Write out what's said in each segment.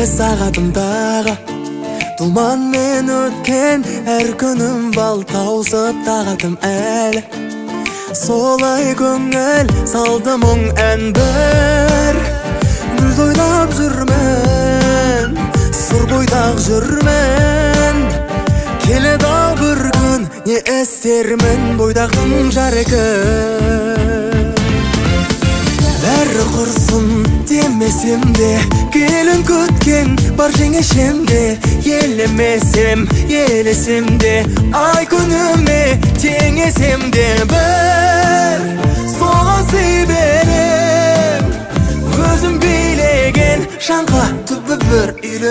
сағатымдағы тұманмен өткен әр күнім бал таусып тағатым әлі. Солай көңіл салды мұң ән бір. Гүлді ойлап жүрмін, сұр бойдақ жүрмін. Келеді ау бір күн, не істермін бойдақтың жарығы. Бәрі құрсын демесем де, келін күткен бар жеңешемде. Елемесем, елесем де, ай күніме теңесем де. Бір соған берем, өзім билеген шаңға түбі бір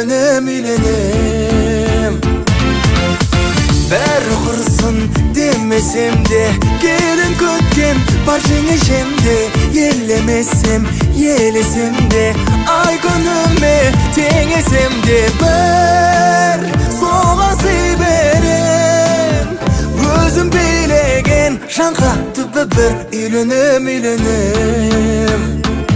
үйленем. Бәрі құрсын демесем де, келін күткен бар жеңешемде. Елемесем, елесем де, ай күніме теңесем де. Бір соған берем, өзім билеген жанға түбі бір үйленем.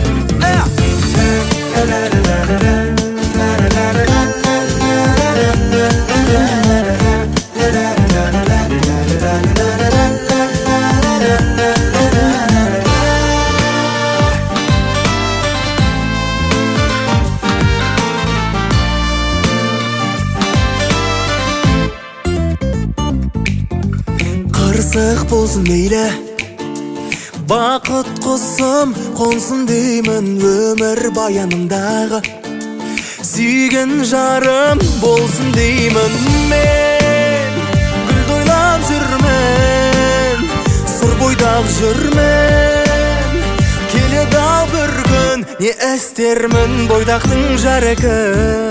Қырсық болсын мейлі, бақыт құсым қонсын деймін өмір баянымдағы. Сүйген жарым болсын деймін мен. Гүлді ойлап жүрмін, сұр бойдақ жүрмін. Келеді ау бір күн, не істермін бойдақтың жарығы.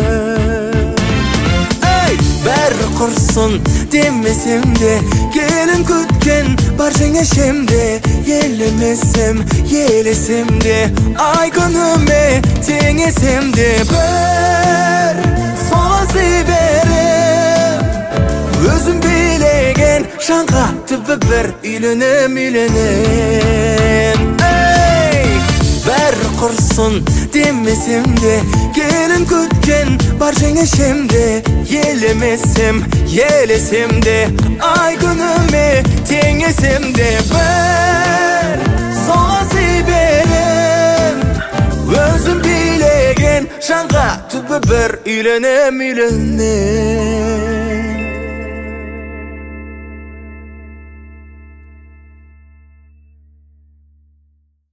Бәрі құрсын демесем де, келін күткен бар жеңешемде. Елемесем, елесем де, ай күніме теңесем де. Бір соған берем, өзім билеген жанға түбі бір үйленем. Бәрі құрсын демесем де, келін күткен бар жеңешемде. Елемесем, елесем де, ай күніме теңесем де. Бір соған берем, өзім билеген жанға түбі бір үйленем.